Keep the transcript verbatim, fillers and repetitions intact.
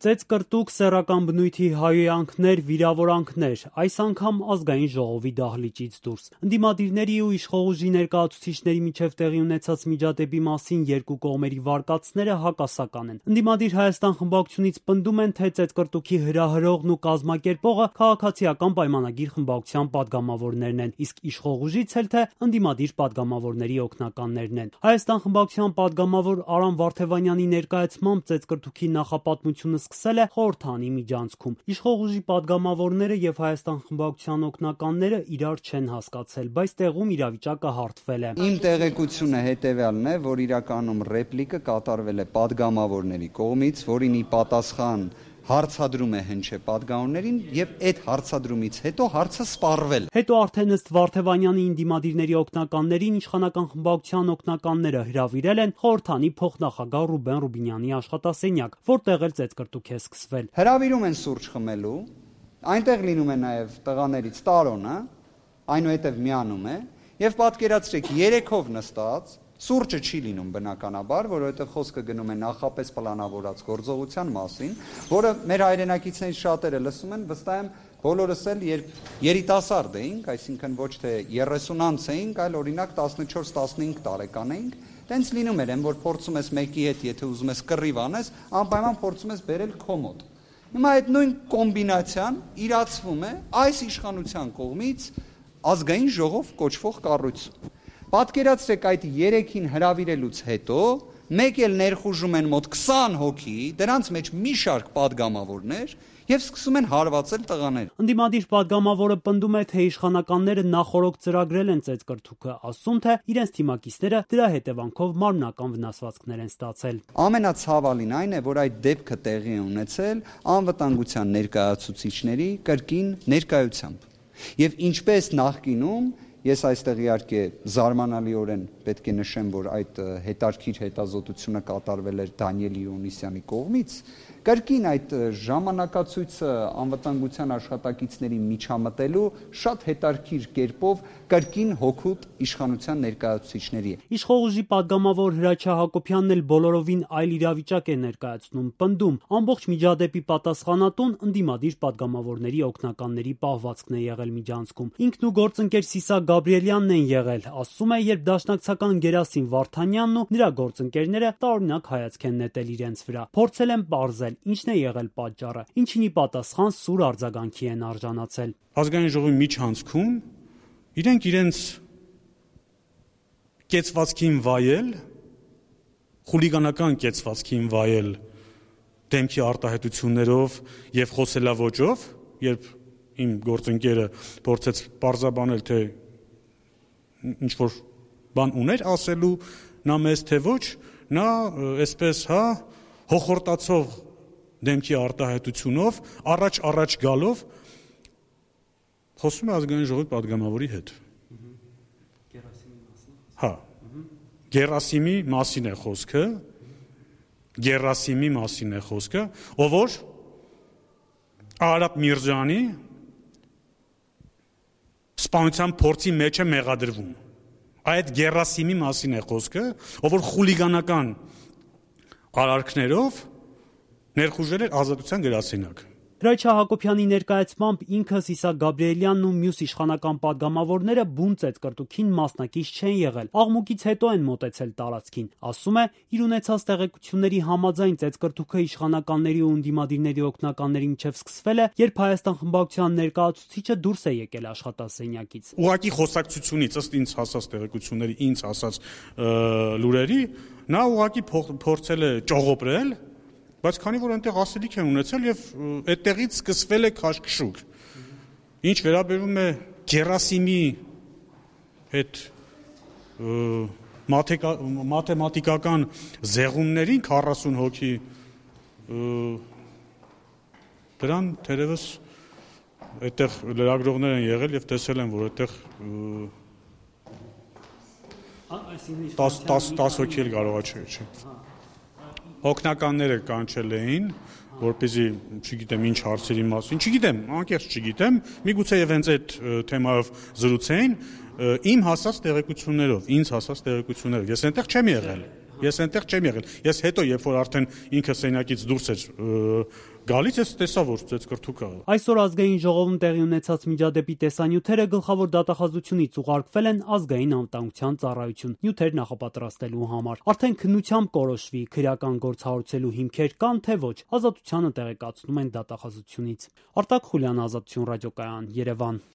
Ծեծկրտուկ, սեռական բնույթի հայհոյանքներ, վիրավորանքներ, այս անգամ ազգային ժողովի դահլիճից դուրս։ Ընդդիմադիրների ու իշխող ուժի ներկայացուցիչների միջև տեղի ունեցած միջադեպի մասին երկու կողմերի վարկածները հակասական են։ Ընդդիմադիր Հայաստան խմբակցությունից պնդում են, թե Ծեծկրտուկի հրահրողն ու կազմակերպողը քաղաքացիական պայմանագիր խմբակցության падգամավորներն են, իսկ իշխող ուժից էլ թե ընդդիմադիր падգամավորների օգնականներն են։ Հայաստան խմբակցության падգամավոր Արամ Վարդևանյանի ներկայացմամբ Ծեծկրտուկի նախապատմությունը սկսել է խորհրդանի միջանցքում։ Իշխող ուժի падգամավորները եւ Հայաստան խմբակցության օգնականները իրար չեն հասկացել, բայց տեղում իրավիճակը հարթվել է։ Իմ տեղեկությունը հետեւյալն է, որ իրականում ռեպլիկը կատարվել է падգամավորների կողմից, որին ի պատասխան հարցադրում է հնչե падգամավորներին եւ այդ հարցադրումից հետո հարցը սպառվել։ Հետո արդեն ըստ Վարդևանյանի ընդդիմադիրների օգնականներին իշխանական խմբակցության օգնականները հրավիրել են խորհրդանի փոխնախագահ Ռուբեն Ռուբինյանի աշխատասենյակ, որտեղ էլ Ծեծկրտուկ է սկսվել։ Հրավիրում են սուրճ խմելու, այնտեղ լինում է նաեւ տղաներից Տարոնը, այնուհետև միանում է եւ պատկերացրեք երեքով նստած Սուրճը չի լինում բնականաբար, որովհետև խոսքը գնում է նախապես պլանավորած գործողության մասին, որը մեր հայրենակիցներից շատերը լսում են, վստահ եմ բոլորս էլ երբ երիտասարդ էինք, այսինքն ոչ թե երեսունանց էինք, այլ օրինակ տասնչորս տասնհինգ տարեկան էինք, տենց լինում էր, որ փորձում ես մեկի հետ, եթե ուզում ես կռիվ անես, անպայման փորձում ես բերել քո մոտ։ Հիմա այդ նույն կոմբինացիան իրացվում է այս իշխանության կողմից ազգային ժողով կոչվող կառույցում։ Պատկերացրեք այդ երեքին հրավիրելուց հետո մեկ էլ ներխուժում են մոտ քսան հոգի, դրանց մեջ մի շարք падգամավորներ եւ սկսում են հարվածել տղաներ։ Ընդդիմադիր падգամավորը պնդում է, թե իշխանականները նախորոք ծրագրել են Ծեծկրտուկը, ասում թե իրենց թիմակիցները դրա հետևանքով մարմնական վնասվածքներ են ստացել։ Ամենացավալին այն է, որ այդ դեպքը տեղի է ունեցել անվտանգության ներկայացուցիչների կրկին ներկայությամբ։ Եւ ինչպես նախկինում Ես այստեղ իհարկե զարմանալիորեն պետք է նշեմ, որ այդ հետարքիր հետազոտությունը կատարվել էր Դանիել Իոնիսյանի կողմից, կրկին այդ ժամանակացույցը անվտանգության աշխատակիցների միջամտելու շատ հետարքիր կերպով կրկին հօգուտ իշխանության ներկայացուցիչների է։ Իշխող ուժի падգամավոր Հրաչյա Հակոբյանն էլ բոլորովին այլ իրավիճակ է ներկայացնում, պնդում, ամբողջ միջադեպի պատասխանատուն ընդդիմադիր падգամավորների օգնականների պահվածքն է եղել միջանցքում։ Ինքն ու գործընկեր Սիսակ Գաբրիելյանն են եղել, ասում է, երբ դաշնակցական Գերասիմ Վարդանյանն ու նրա գործընկերները տարօրինակ հայացք են նետել իրենց վրա։ Փորձել են պարզել, ինչն է եղել պատճառը, ինչին ի պատասխան սուր արձագանքի են արժանացել։ Ազգային ժողովի միջանցքում իրենք իրենց կեցվածքին վայել, խուլիգանական կեցվածքին վայել դեմքի արտահայտություններով եւ խոսելաոճով, երբ իմ գործընկերը փորձեց պարզաբանել, թե ինչ որ բան ուներ ասելու, նա մեզ թե ոչ, նա այսպես, հա, հոխորտացող դեմքի արտահայտությունով, առաջ-առաջ գալով խոսում է ազգային ժողովի падգամավորի հետ։ Հա, Գերասիմի մասին է խոսքը, Գերասիմի մասին է խոսքը, ով որ Արաբ Միրզյանի սպանության փորձի մեջ է մեղադրվում։ Այդ Գերասիմի մասին է խոսքը, ով որ խուլիգանական արարքներով ներխուժել էր ազատության գրասենյակ։ Հրաչյա Հակոբյանի ներկայացմամբ ինքը Սիսակ Գաբրիելյանն ու մյուս իշխանական падգամավորները բուն Ծեծկրտուկին մասնակից չեն եղել։ Աղմուկից հետո են մոտեցել տարածքին։ Ասում է, իր ունեցած տեղեկությունների համաձայն Ծեծկրտուկը իշխանականների ու ընդդիմադիրների օգնականների միջև սկսվել է, երբ Հայաստան խմբակցության ներկայացուցիչը դուրս է եկել աշխատասենյակից։ Ուղղակի խոսակցությունից, ըստ ինձ հասած տեղեկությունների, ինձ հասած լուրերի, նա ուղղակի փորձել է ճողոպրել, բայց քանի որ այնտեղ ասելիք են ունեցել եւ այդտեղից սկսվել է քաշքշուկ։ Ինչ վերաբերում է Գերասիմի հետ մաթեմատիկական զեղումներին քառասուն հոգի դրան թերևս այդտեղ լրագրողներ են եղել եւ տեսել են, որ այդտեղ տասը հոգի էլ կարող է չէ։ Օգնականները կանչել էին, որպեսզի, չգիտեմ, ինչ հարցերի մասին, չգիտեմ, անկեղծ չգիտեմ, միգուցե եւ հենց այդ թեմայով զրուցեին, իմ հասած տեղեկություններով, ինձ հասած տեղեկություններով։ Ես այնտեղ չեմ եղել։ Ես այնտեղ չեմ եղել։ Ես հետո երբ որ արդեն ինքը սենյակից դուրս էր գալիս, ես տեսա որ ծեծկրթուկա։ Այսօր ազգային ժողովում տեղի ունեցած միջադեպի տեսանյութերը գլխավոր դատախազությունից ուղարկվել են ազգային անվտանգության ծառայություն նյութեր նախապատրաստելու համար։ Արդեն քննությամբ կորոշվի քրեական գործ հարուցելու հիմքեր կան թե ոչ, ազատությանը տեղեկացնում են դատախազությունից։ Արտակ Խուլյան, Ազատություն ռադիոկայան, Երևան։